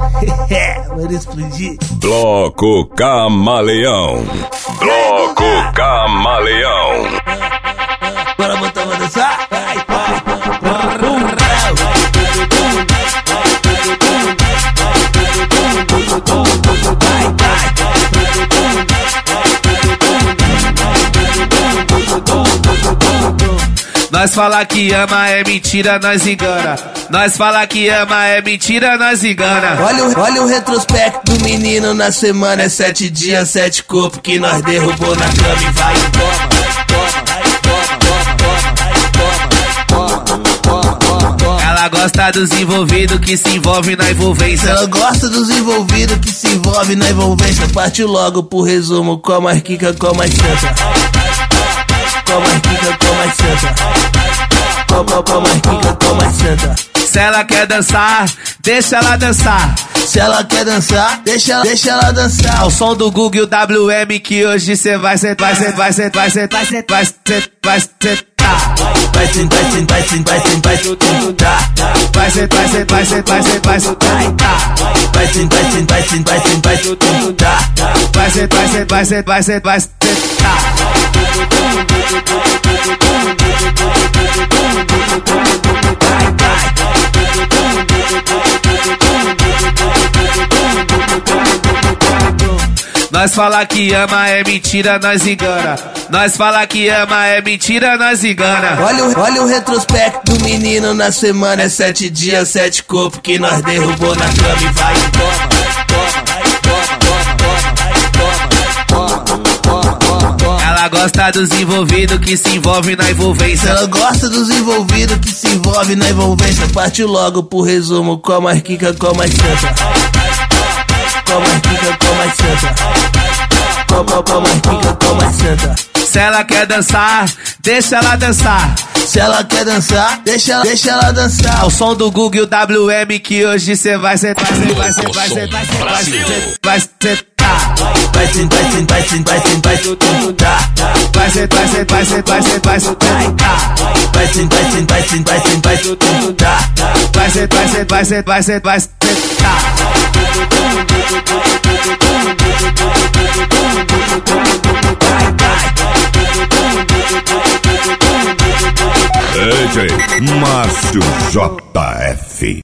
Bora explodir. Bloco Camaleão. Bloco Camaleão. Bora botar pra dançar? Nós fala que ama é mentira, nós engana. Nós fala que ama é mentira, nós engana. Olha o retrospecto do menino na semana. É 7 dias, 7 corpos que nós derrubou na cama e vai e toma. Ela gosta dos envolvidos que se envolve na envolvência. Ela gosta dos envolvidos que se envolve na envolvência. Partiu logo pro resumo, com mais quica, com mais senta. Com mais quica, com mais senta. Com mais quica, com mais senta. Se ela quer dançar, deixa ela dançar. Se ela quer dançar, deixa ela dançar. Ao som do Google WM que hoje cê vai sentar. Vai sentar. Vai sentar. Vai sentar. Vai Nós fala que ama é mentira, nós engana. Nós fala que ama é mentira, nós engana. Olha o retrospecto do menino na semana. É 7 dias, 7 corpos que nós derrubou na cama e vai e toma. Ela gosta dos envolvidos que se envolve na envolvência. Ela gosta dos envolvidos que se envolve na envolvência. Partiu logo pro resumo, com mais quica, com mais senta. Com mais quica, com mais senta. Com mais quica, com mais senta. Se ela quer dançar, deixa ela dançar. Se ela quer dançar, deixa ela dançar. Ao som do Google WM que hoje cê vai sentar. Vai sentar. Vai sentar. DJ Márcio JF.